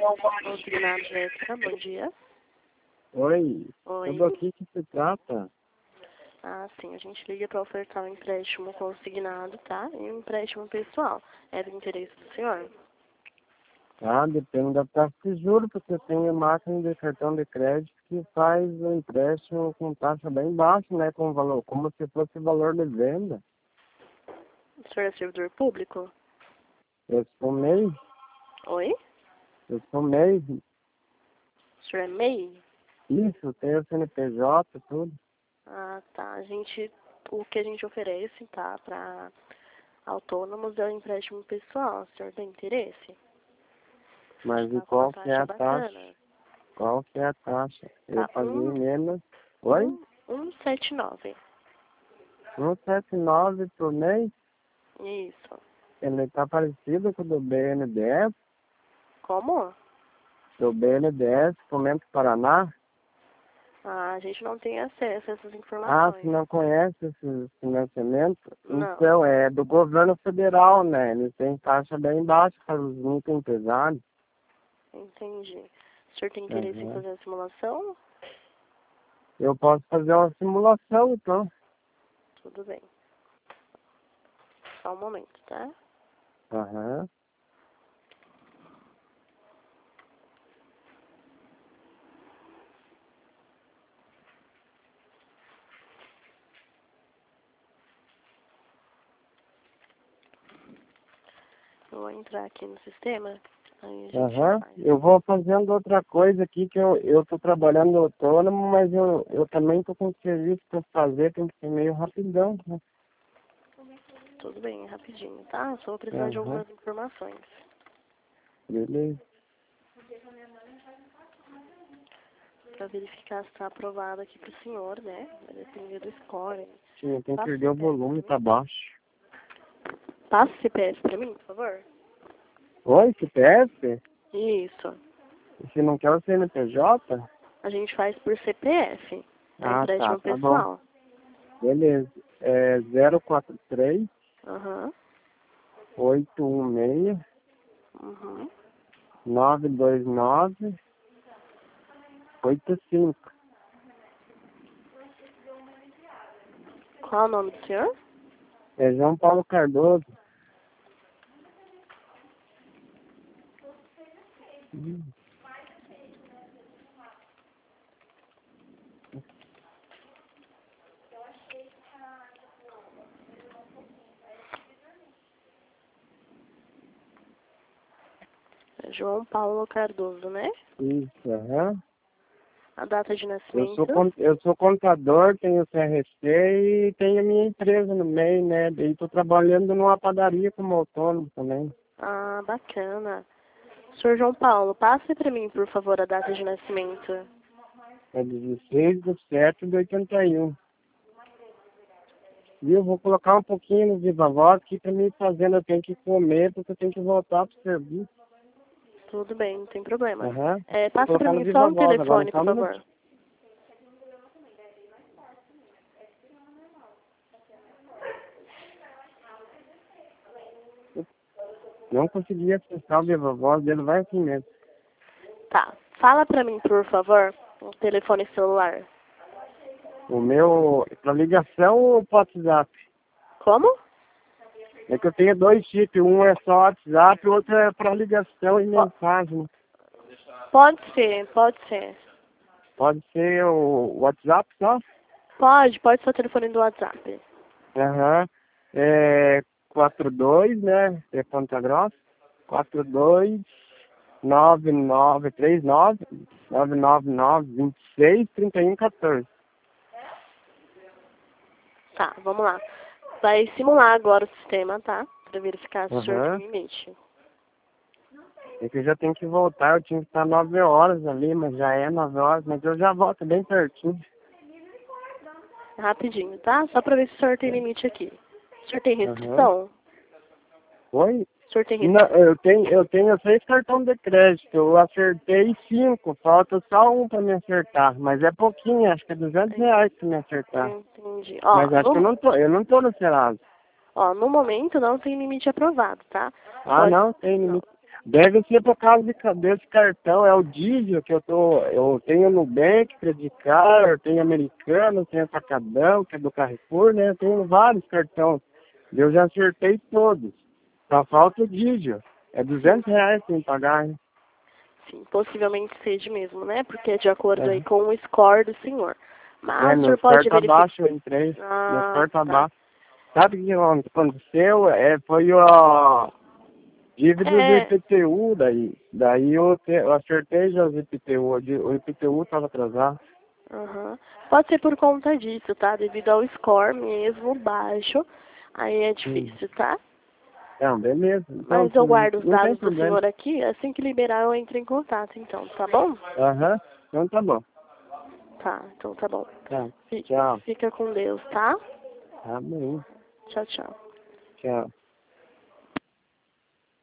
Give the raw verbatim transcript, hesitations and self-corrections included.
Consignado Jéssica, bom dia. Oi, Oi. tudo aqui que se trata? Ah, sim, a gente liga para ofertar um empréstimo consignado, tá? E um empréstimo pessoal. É do interesse do senhor? Ah, depende da taxa de juros, porque tem máquina de cartão de crédito que faz o empréstimo com taxa bem baixa, né? Com valor, como se fosse valor de venda. O senhor é servidor público? Eu sou MEI, Oi? eu sou MEI. O senhor é M E I? Isso, tenho C N P J, tudo. Ah, tá. A gente, o que a gente oferece, tá, para autônomos é o empréstimo pessoal. O senhor tem interesse? Mas e Tá com uma qual que é taxa a taxa? bacana. Qual que é a taxa? Eu Tá, paguei um, menos. Oi? um, um sete nove. cento e setenta e nove por mês? Isso. Ele tá parecido com o do B N D E S, Como? do B N D E S, Fomento Paraná. Ah, a gente não tem acesso a essas Ah, informações. você não conhece esse financiamento? Não. Então, é do governo federal, né? Eles têm taxa bem baixa para os microempresários. Entendi. O senhor tem interesse em Uhum. fazer a simulação? Eu posso fazer uma simulação, então. Tudo bem. Só um momento, tá? Aham. Eu vou entrar aqui no sistema, aí a gente Aham. faz. Eu vou fazendo outra coisa aqui, que eu eu tô trabalhando autônomo, mas eu, eu também tô com serviço para fazer, tem que ser meio rapidão, né? Tudo bem, rapidinho, tá? Só vou precisar de Aham. algumas informações. Beleza. Pra verificar se tá aprovado aqui pro senhor, né? Vai depender do score. Sim, tem que Passa o perder o C P F volume, pra tá mim? baixo. Passa o C P F pra mim, por favor? Oi, C P F? Isso. Você não quer o C N P J? A gente faz por C P F. É Ah, tá, empréstimo tá bom. pessoal. Beleza. É zero quatro três, Aham. oito um seis, Uhum. nove dois nove, oito cinco. Qual é o nome do senhor? É João Paulo Cardoso. Hum. É João Paulo Cardoso, né? Isso, aham. A data de Eu sou, nascimento. con- eu sou contador, tenho C R C e tenho a minha empresa no meio, né? Daí tô trabalhando numa padaria como autônomo também. Ah, bacana. Senhor João Paulo, passe para mim, por favor, a data de nascimento. É dezesseis de sete de oitenta e um. Viu? Vou colocar um pouquinho no Viva Voz aqui pra me fazendo, eu tenho que comer porque eu tenho que voltar pro serviço. Tudo bem, não tem problema. Aham. É, Vou passa para colocar no mim só Viva um Voz agora, telefone, só por um favor. minutinho. Não consegui acessar o Viva Voz dele, vai assim mesmo. Tá. Fala para mim, por favor, o telefone celular. O meu, pra ligação ou pro WhatsApp? Como? É que eu tenho dois chips, um é só WhatsApp, o outro é pra ligação e Po- mensagem. Pode ser, pode ser. Pode ser o WhatsApp só? Pode, pode ser o telefone do WhatsApp. Aham. É quatro dois, né? É Ponta Grossa. quatro dois nove nove três nove nove nove nove vinte e seis trinta e um quatorze. Tá, vamos lá. Vai simular agora o sistema, tá? Para verificar se o senhor tem Aham. limite. É que eu já tenho que voltar, eu tinha que estar nove horas ali, mas já é nove horas, mas eu já volto bem pertinho. Rapidinho, tá? Só para ver se o senhor tem limite aqui. O senhor tem Aham. restrição? Oi? O senhor tem Não, restrição? eu tenho, eu tenho seis cartões de crédito, eu acertei cinco, falta só um para me acertar, mas é pouquinho, acho que é duzentos reais para me acertar. Entendi. Mas Ó, acho que eu no, não tô, eu não tô no Serasa. ó, no momento não tem limite aprovado, tá? Ah, Pode, não, tem não. limite. Deve ser por causa de, ca- desse cartão, é o Digio que eu tô, eu tenho Nubank, Credicar, eu tenho Americano, eu tenho Atacadão, que é do Carrefour, né? Eu tenho vários cartões. Eu já acertei todos. Só falta o Digio. É Sim, duzentos reais sem pagar, né? sim, possivelmente seja mesmo, né? Porque é de acordo aí É, com o score do senhor. é, Mas o meu senhor score pode tá verificar. baixo, eu entrei. Meu Ah, score tá tá. baixo. Sabe o que aconteceu? É, foi a dívida do É, I P T U, daí. Daí eu, te, eu acertei já os I P T U. O de- o I P T U tava atrasado. aham. Pode ser por conta disso, tá? Devido ao score mesmo baixo. Aí é Hum. difícil, tá? Não, beleza. Então, Mas eu se- guardo os não tem dados do problema. senhor aqui. Assim que liberar, eu entro em contato, então, tá bom? Aham. Então tá bom. Tá, então tá bom. Tá. Fi- Tchau. Fica com Deus, tá? Tá bem. Tchau, tchau. Tchau.